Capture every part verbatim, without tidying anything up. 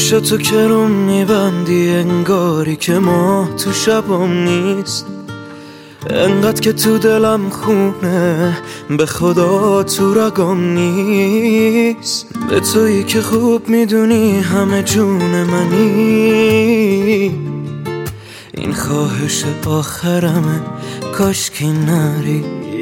چشاتو که رو میبندی انگاری که ما تو شبام نیست، انقدر که تو دلم خونه به خدا تو رگام نیست. به تویی که خوب میدونی همه جون منی، این خواهش آخرمه کاشکی نری.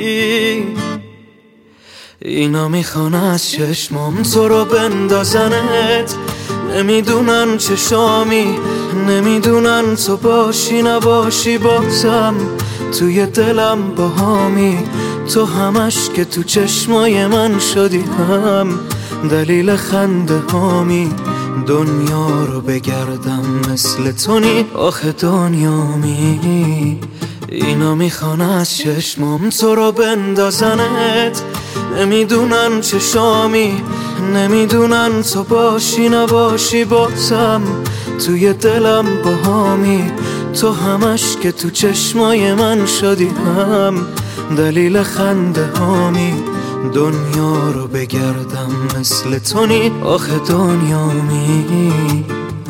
اینا میخوان از چشمام تو رو بندازنت، نمیدونن چشامی، نمیدونن تو باشی نباشی بازم توی دلم باهامی. تو همش که تو چشمای من شدی هم دلیل خنده هامی. دنیا رو بگردم مثل تو نی آخه دنیامی. اینا میخوان از چشمام تو رو بندازنت، نمیدونن چشامی، نمیدونن تو باشی نباشی بازم توی دلم باهامی. تو همش که تو چشمای من شدی هم دلیل خنده هامی. دنیا رو بگردم مثل تو نی آخه دنیامی.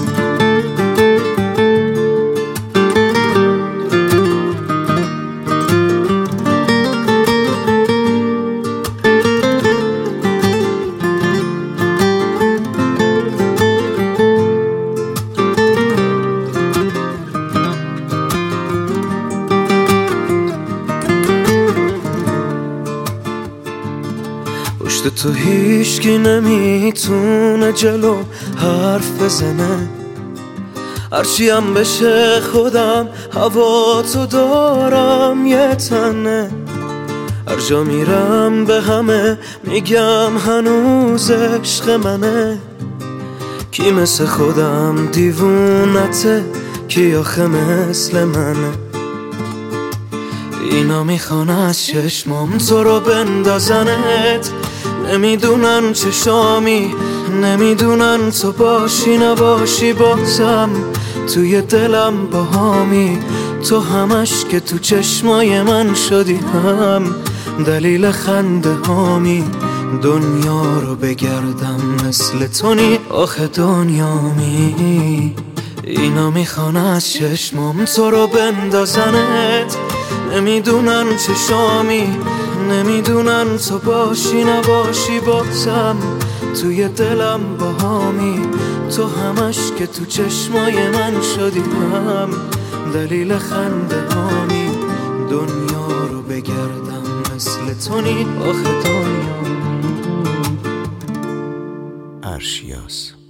پشت تو هیچکی نمیتونه جلو حرف بزنه، هرچی هم بشه خودم هوا تو دارم یه تنه. هر جا میرم به همه میگم هنوز عشق منه. کی مثل خودم دیوونته، کی آخه مثل منه. اینا میخوان از چشمام تو رو بندازنت، نمیدونن چشامی، نمیدونن تو باشی نباشی بازم توی دلم باهامی. تو همش که تو چشمای من شدی هم دلیل خنده هامی. دنیا رو بگردم مثل تو نی آخه دنیامی. اینا میخوان از چشمام تو رو بندازنت، نمیدونن چشامی، نمیدونن تو باشی نباشی بازم توی دلم باهامی. تو همش که تو چشمای من شدی هم دلیل خنده هامی. دنیا رو بگردم مثل تو نی آخه دنیامی. ارشیاس.